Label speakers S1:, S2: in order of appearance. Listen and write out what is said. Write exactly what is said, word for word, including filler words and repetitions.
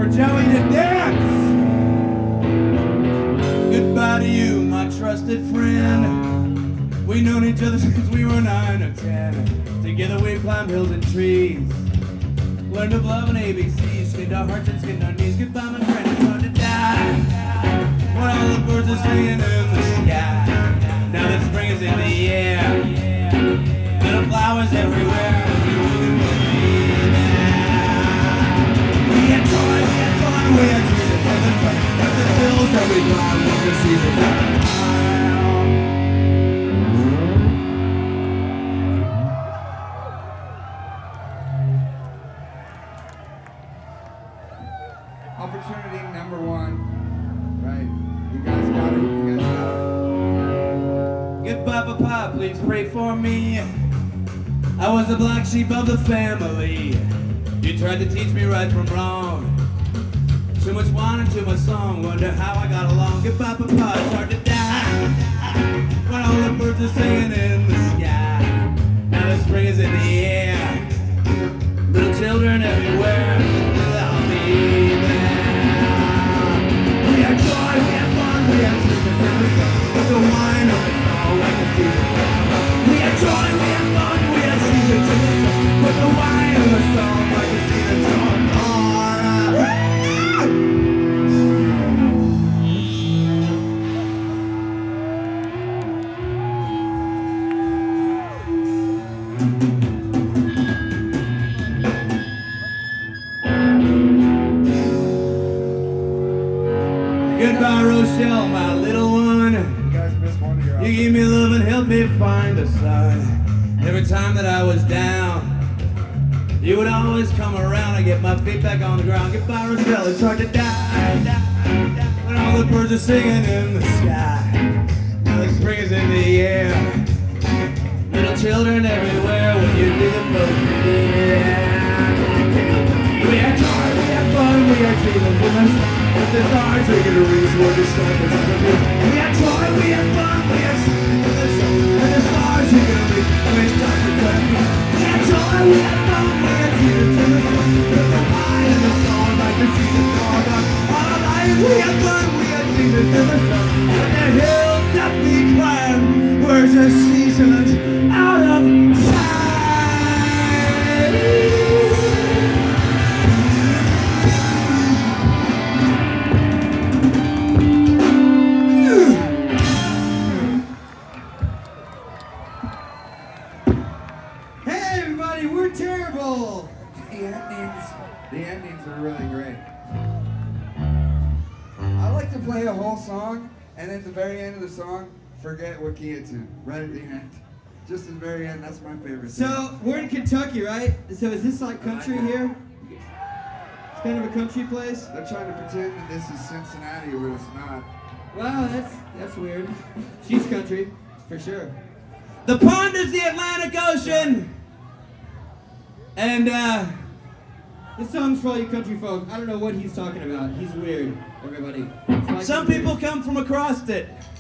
S1: for Joey to dance. Goodbye to you, my trusted friend. We've known each other since we were nine or ten. Together we've climbed hills and trees, learned of love and A B Cs, skinned our hearts and skinned our knees. Goodbye, my friend, it's hard to die when all the birds are singing in the sky. Now that spring is in the air, little flowers everywhere. We had joy, we had fun, we had dreams, and the sun, but the hills that we climbed with the seasons out of time.
S2: Opportunity number one. Right. You guys got it. You guys got it.
S1: Goodbye, Papa, please pray for me. I was the black sheep of the family. You tried to teach me right from wrong. Too much wine and too much song. Wonder how I got along. Goodbye, Papa, it's hard to die when all the birds are singing in the sky. Now the spring is in the air. Little children everywhere without me there. We had joy, we had fun, we had dreams and the sun. But the wine of it all like a season. We had joy, we had fun, we had seasons in the sun. But the wine of the song like a season on. Goodbye, Rochelle, my little one.
S2: You guys missed one of your
S1: You gave me love and helped me find the sun. Every time that I was down, you would always come around and get my feet back on the ground. Goodbye, Rochelle, it's hard to die, die, die when all the birds are singing in the sky. Now the spring is in the air. Little children everywhere when you do the post. We had joy, we had fun, we had dreams in the sun. With the stars we could reach where the sun was confused. We had joy, we had fun, we had dreams in the sun. With the stars we could reach where the sun was confused. We had joy, we had fun, we had dreams in the sun. With the wine and the song like the seasons all gone. All our lives we had fun, we had dreams in the sun. And the hills that we climbed were just seasons out of time.
S2: We're terrible. The endings, the endings are really great. I like to play a whole song, and at the very end of the song, forget what key it's in. Right at the end, just at the very end. That's my favorite.
S3: So
S2: thing.
S3: we're in Kentucky, right? So is this like country here? It's kind of a country place.
S2: They're trying to pretend that this is Cincinnati, but it's not.
S3: Wow, that's that's weird. She's country, for sure.
S1: The pond is the Atlantic Ocean. And, uh,
S3: this song's for all you country folk. I don't know what he's talking about. He's weird, everybody. Like
S1: some people weird. come from across it.